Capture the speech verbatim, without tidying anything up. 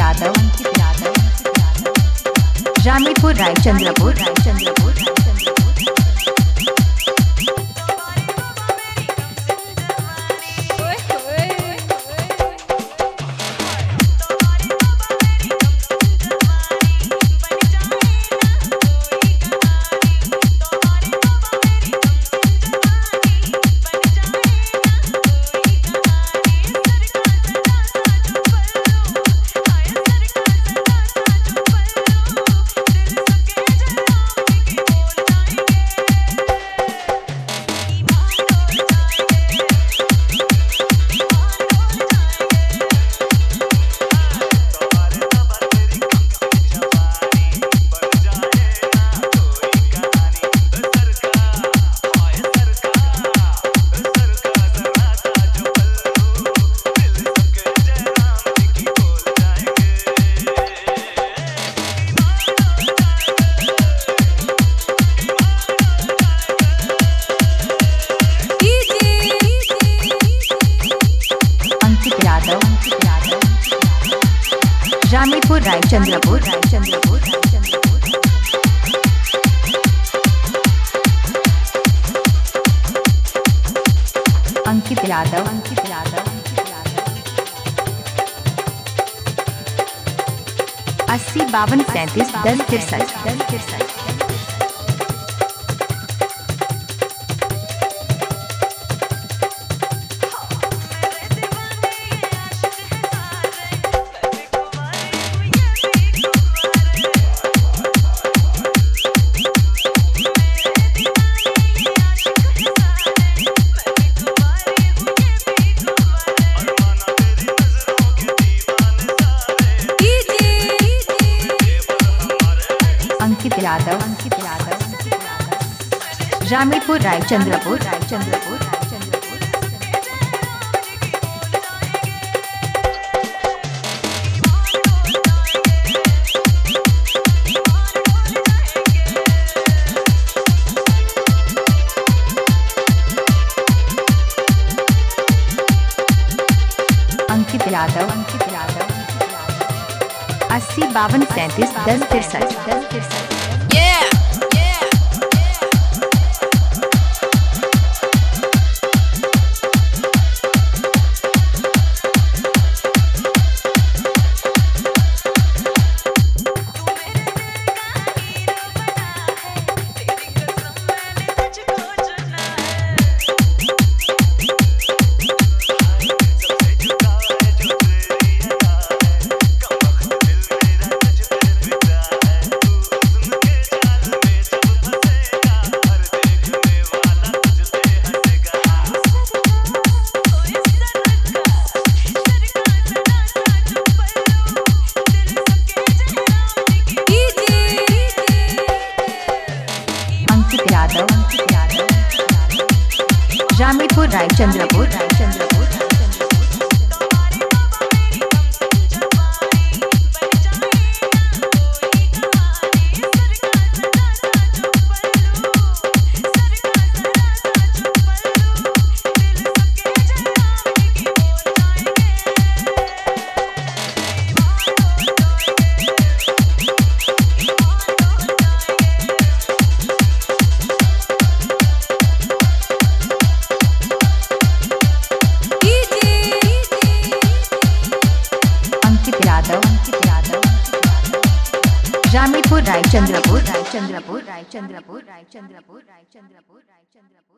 यादव अंकित यादव रामीपुर रायचंद्रपुर रायचंद्रपुर रामीपुर रायचंद्रपुर रायचंद्रपुर अंकित यादव अंकित यादव अस्सी बावन सैंतीस दस तिरसठ दस तिरसठ अंकित यादव अंकित यादव रामीपुर रायचंद्रपुर रायचंद्रपुर अंकित यादव अंकित यादव अस्सी बावन सैंतीस दस तिरसठ दस तिरसठ रामीपुर रायचंद्रपुर रायचंद्रपुर रामीपुर रायचंद्रपुर रायचंद्रपुर रायचंद्रपुर रायचंद्रपुर रायचंद्रपुर रायचंद्रपुर